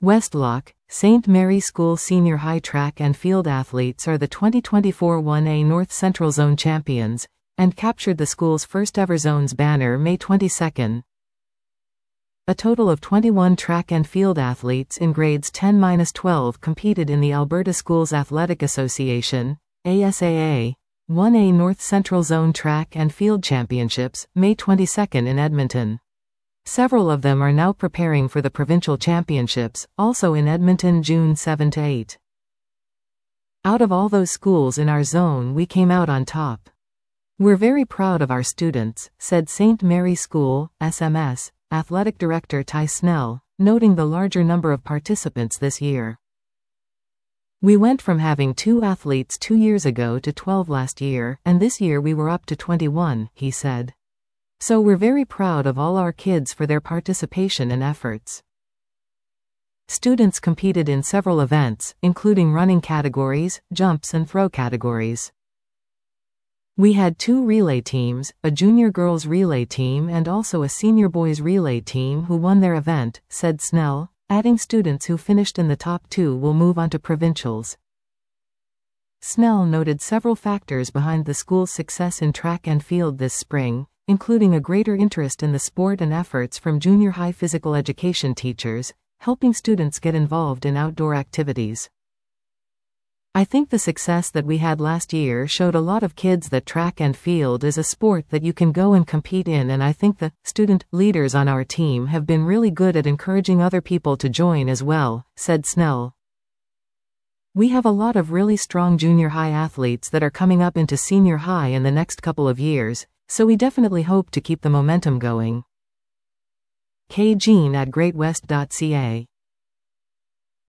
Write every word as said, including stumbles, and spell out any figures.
Westlock, Saint Mary School Senior High track and field athletes are the twenty twenty-four one A North Central Zone champions, and captured the school's first-ever Zones banner May twenty-second. A total of twenty-one track and field athletes in grades ten to twelve competed in the Alberta Schools Athletic Association, A S A A, one A North Central Zone Track and Field Championships, May twenty-second in Edmonton. Several of them are now preparing for the provincial championships, also in Edmonton June seventh to eighth. Out of all those schools in our zone, we came out on top. We're very proud of our students, said Saint Mary School, S M S, Athletic Director Ty Snell, noting the larger number of participants this year. We went from having two athletes two years ago to twelve last year, and this year we were up to twenty-one, he said. So we're very proud of all our kids for their participation and efforts. Students competed in several events, including running categories, jumps and throw categories. We had two relay teams, a junior girls relay team and also a senior boys relay team who won their event, said Snell, adding students who finished in the top two will move on to provincials. Snell noted several factors behind the school's success in track and field this spring, including a greater interest in the sport and efforts from junior high physical education teachers, helping students get involved in outdoor activities. I think the success that we had last year showed a lot of kids that track and field is a sport that you can go and compete in, and I think the student leaders on our team have been really good at encouraging other people to join as well, said Snell. We have a lot of really strong junior high athletes that are coming up into senior high in the next couple of years, so we definitely hope to keep the momentum going. K Jean at great west dot c a